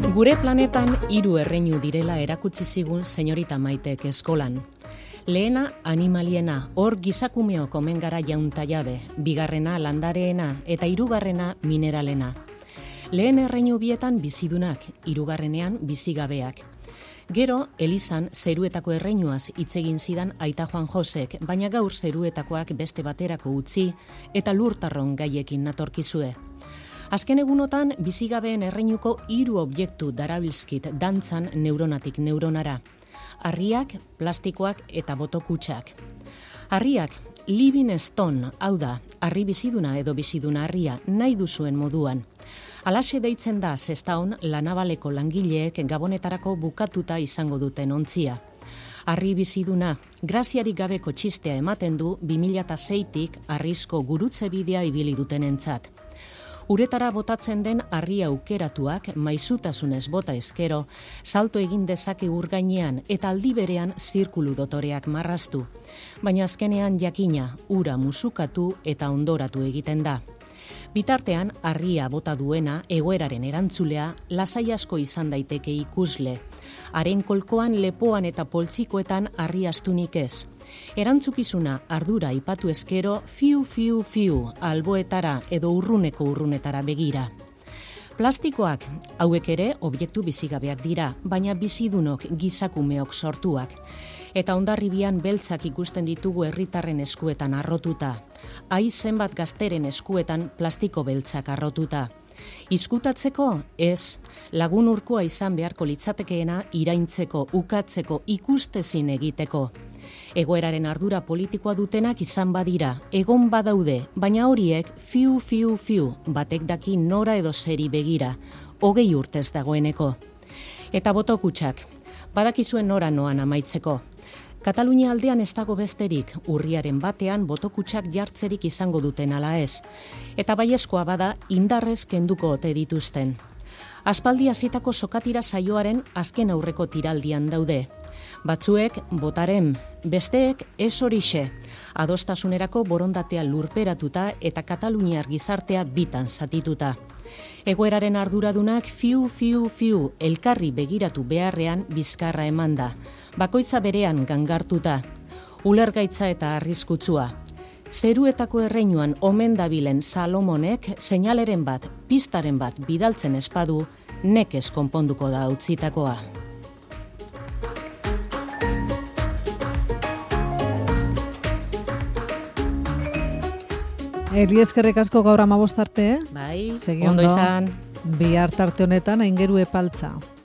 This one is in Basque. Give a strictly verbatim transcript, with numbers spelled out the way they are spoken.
Gure planetan hiru erreinu direla erakutsi zigun senyorita Maitek eskolan. Lehena animaliena, hor gizakumeok omen gara jaunta jabe, bigarrena landareena eta hirugarrena mineralena. Lehen erreinu bietan bizidunak, hirugarrenean bizigabeak. Gero, Elizan zeruetako erreinuaz hitz egin zidan Aita Juan Josek, baina gaur zeruetakoak beste baterako utzi eta lurtarron gaiekin natorkizue. Azken egunotan, bizigabeen erreinuko hiru objektu darabilzkit dantzan neuronatik neuronara. Harriak, plastikoak eta botokutxak. Harriak, living stone, hau da, harri biziduna edo biziduna harria, nahi duzuen moduan. Alaxe deitzen da Sestaon lanabaleko langileek gabonetarako bukatuta izango duten ontzia. Harri biziduna, graziarik gabeko txistea ematen du bi mila seitik harrizko gurutze bidea ibili dutenentzat. Uretara botatzen den harri aukeratuak maizutasunez bota ezkero, salto egin dezake ur gainean eta aldi berean zirkulu dotoreak marraztu. Baina azkenean jakina, ura musukatu eta ondoratu egiten da. Bitartean, harria bota duena, egoeraren erantzulea, lasai asko izan daiteke ikusle. Haren kolkoan, lepoan eta poltsikoetan harri astunik ez. Erantzukizuna ardura ipatu ezkero, fiu, fiu, fiu, alboetara edo urruneko urrunetara begira. Plastikoak, hauek ere objektu bizigabeak dira, baina bizidunok gizakumeok sortuak. Eta hondarribian beltzak ikusten ditugu herritarren eskuetan arrotuta. Ai zenbat gazteren eskuetan plastiko beltzak arrotuta. Izkutatzeko, ez, lagun urkoa izan beharko litzatekeena iraintzeko, ukatzeko, ikustezin egiteko. Egoeraren ardura politikoa dutenak izan badira, egon badaude, baina horiek fiu, fiu, fiu, batek daki nora edo zeri begira, hogei urtez dagoeneko. Eta botokutxak, badakizuen nora noan amaitzeko. Katalunia aldean ez dago besterik, urriaren batean botokutxak jartzerik izango duten ala ez. Eta baiezkoa bada indarrez kenduko ote dituzten. Aspaldi hasitako sokatira saioaren azken aurreko tiraldian daude. Batzuek botaren, besteek ez horixe, adostasunerako borondatea lurperatuta eta kataluniar gizartea bitan zatituta. Egoeraren arduradunak fiu, fiu, fiu, elkarri begiratu beharrean bizkarra emanda, bakoitza berean gangartuta, ulergaitza eta arriskutsua. Zeruetako erreinuan omen dabilen Salomonek seinaleren bat, pistaren bat bidaltzen espadu, nekez konponduko da utzitakoa. Eli eskerrik asko gaur hamabost arte, eh? Bai, Segi ondo izan. Bihar tarte honetan aingeru epaltza.